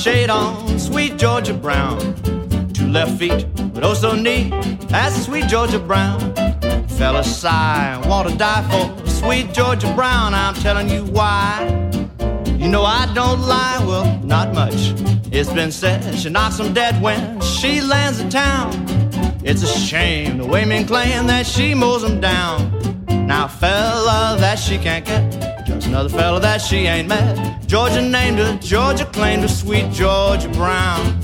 shade on, sweet Georgia Brown. 2 left feet, but oh so neat, that's sweet Georgia Brown. Fellas sigh, want to die for sweet Georgia Brown. I'm telling you why. You know I don't lie, well, not much. It's been said she knocks them dead when she lands in town. It's a shame the way men claim that she mows them down. Now a fella that she can't get, just another fella that she ain't met. Georgia named her, Georgia claimed her, sweet Georgia Brown.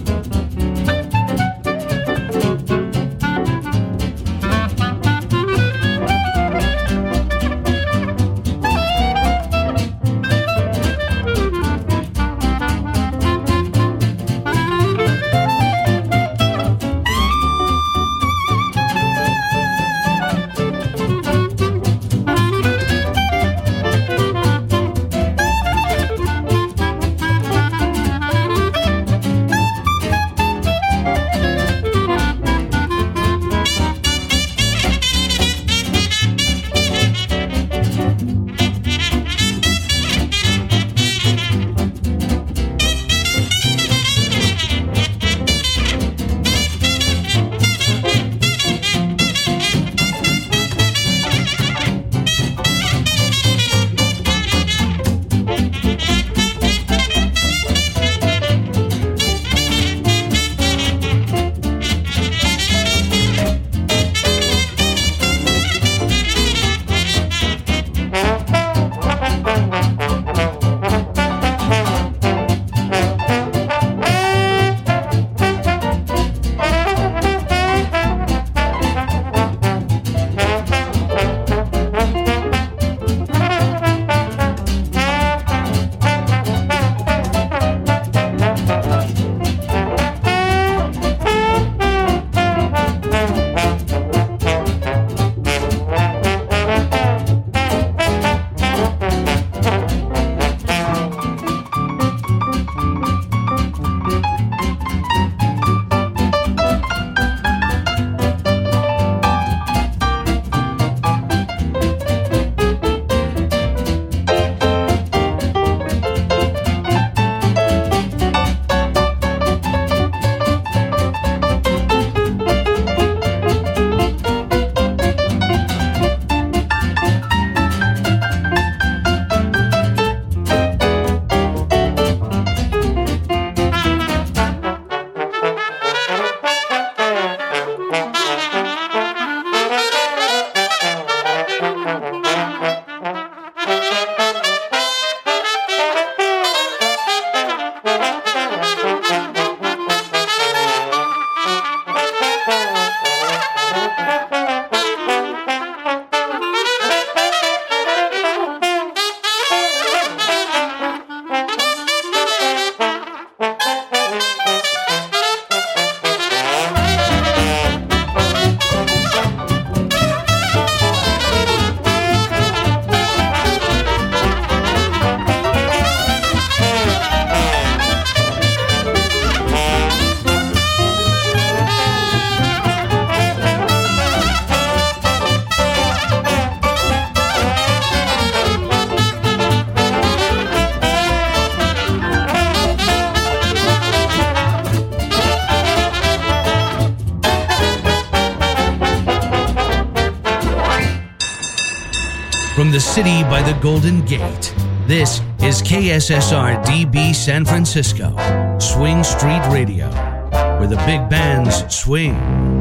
From the city by the Golden Gate, this is KSSR DB San Francisco, Swing Street Radio, where the big bands swing.